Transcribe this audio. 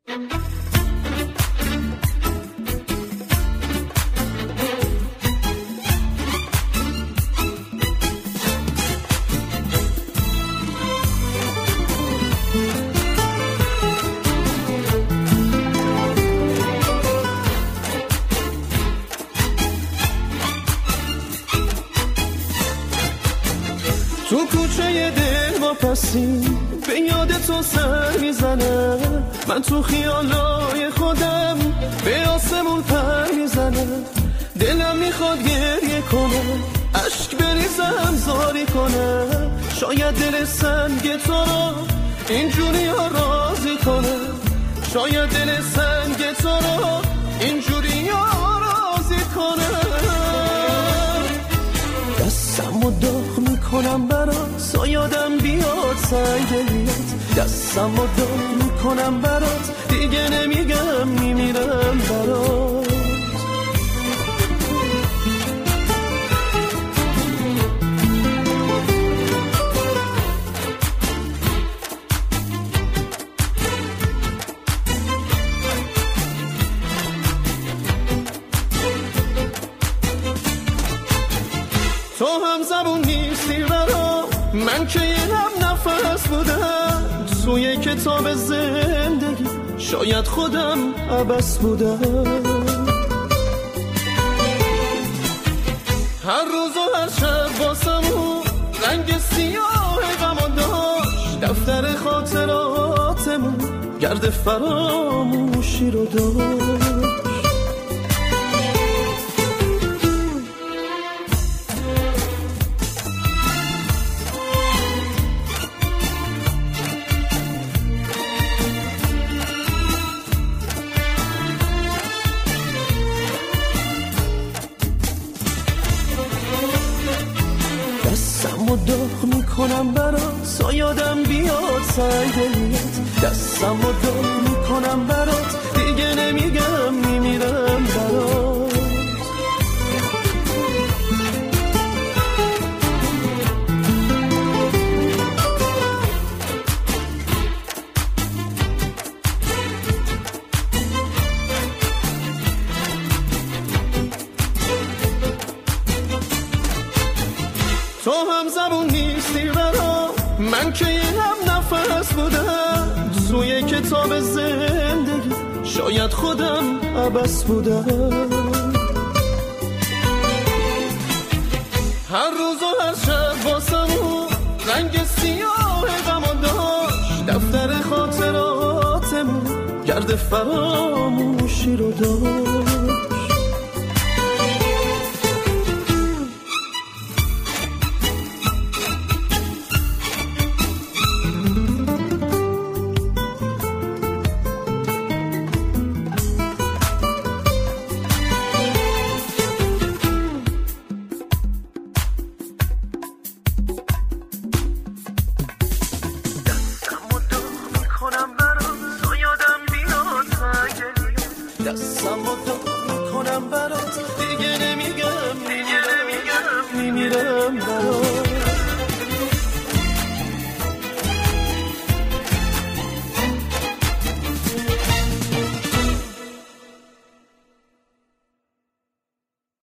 تو کوچه دل ما پسی به یاد تو سر میزنه، من تو خیالای خودم به آسمون پر میزنه، دلم میخواد گریه کنه، عشق بریزم زاری کنه، شاید دل سنگ تو رو اینجوری ها راضی کنه، شاید دل سنگ تو رو اینجوری ها راضی کنه. دستمو داغ میکنم برات تا یادم بیاد سنگ دلیت، دستمو داغ میکنم برات دیگه نمیگم میمیرم برات. تو هم زبون نیستی برام، من که اینم نفس بودم توی کتاب زندگی، شاید خودم عبث بودم. هر روز و هر شب واسمون رنگ سیاه غمان داشت، دفتر خاطراتمون گرد فراموشی رو داشت. دستمو داغ میکنم برات تا یادم بیاد سنگ دلیت، دستمو داغ میکنم برات دیگه نمیگم میمیرم برات. تو هم زبون نیستی برام، من که اینم نفس بودم توی کتاب زندگی، شاید خودم عبث بودم. هر روز و هر شب واسمون رنگ سیاه غمان داشت، دفتر خاطراتمون گرد فراموشی رو داشت. دستمو داغ میکنم برات دیگه نمیگم میمیرم برات.